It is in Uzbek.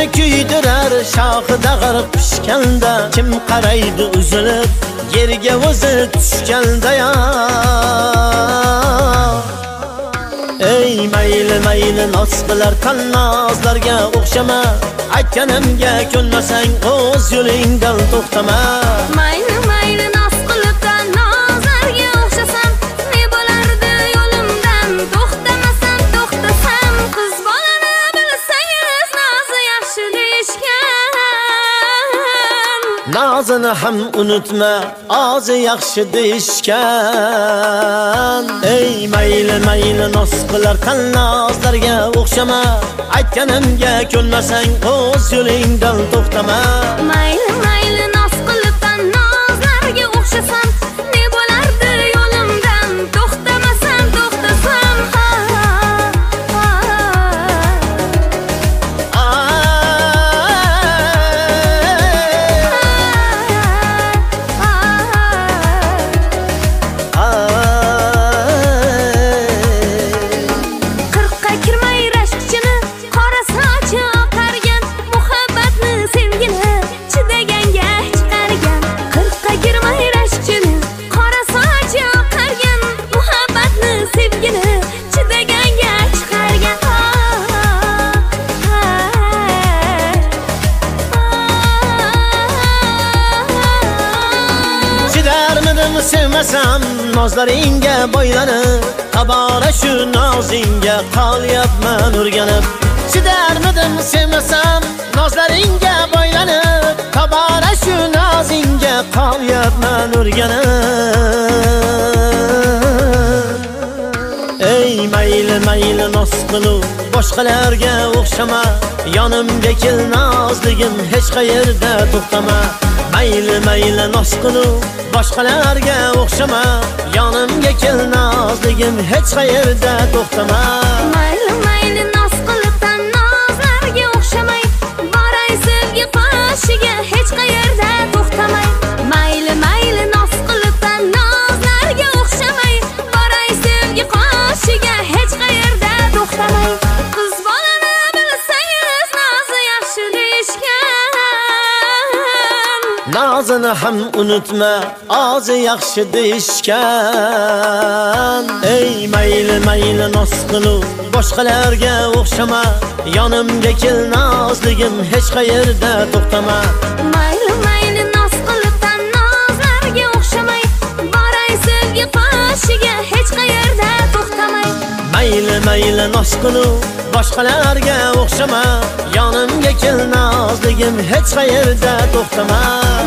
kuydirar shoxida g'arq pishganda, kim qaraydi uzilib yerga o'zi tushganda ya. Ey mayli mayli noz qilar tannozlarga o'xshama, aytganimga ko'nmasang o'z yo'lingdan to'xtama. Mayli mayli noz qilib tannozlarga o'xshasam, ne bo'lardi yo'limdan to'xtamasam, to'xtasam. Qiz bolani bilsangiz nozi yaxshi deyishgan. Nozini ham unutma, ozi yaxshi deyishgan. Ey mayli mayli noz qilar tannozlarga o'xshama, aytganimga ko'nmasang o'z yo'lingdan to'xtama. Mayli mayli noz qilib tannozlarga o'xshasam, ne bo'lardi yo'limdan to'xtamasam, to'xtasam. Qirqqa kirmay rashkchini, qora sochi oqargan, muhabbatni sevgini chidaganga chiqargan. Qirqqa kirmay rashkchini, qora sochi oqargan, muhabbatni sevgini chidaganga chiqargan. Chidarmidim sevmasam nozlaringga boylanib, tabora shu nozingga qolyapman o'rganib. Chidarmidim sevmasam nozlaringga boylanib, tabora shu nozingga qolyapman o'rganib. Ey mayli mayli noz qilib boshqalarga o'xshama, yonimga kel nozligim hech qayerda to'xtama. Mayli mayli noz qilib boshqalarga o'xshama, yonimga kel nozligim hech qayerda to'xtama. Mayli mayli noz qilib tannozlarga o'xshamay, boray sevgi qoshiga hech qayerda to'xtamay. Mayli mayli noz qilib tannozlarga o'xshamay, boray sevgi qoshiga hech qayerda to'xtamay. Qiz bolani bilsangiz nozi yaxshi deyishgan. Nozini ham unutma, ozi yaxshi deyishgan. Ey mayli mayli noz qilib boshqalarga o'xshama, yonimga kel nozligim hech qayerda to'xtama. Mayli mayli noz qilib tannozlarga o'xshamay, boray sevgi qoshiga hech qayerda to'xtamay. Mayli mayli noz qilib boshqalarga o'xshama, yonimga kel nozligim hech qayerda to'xtama.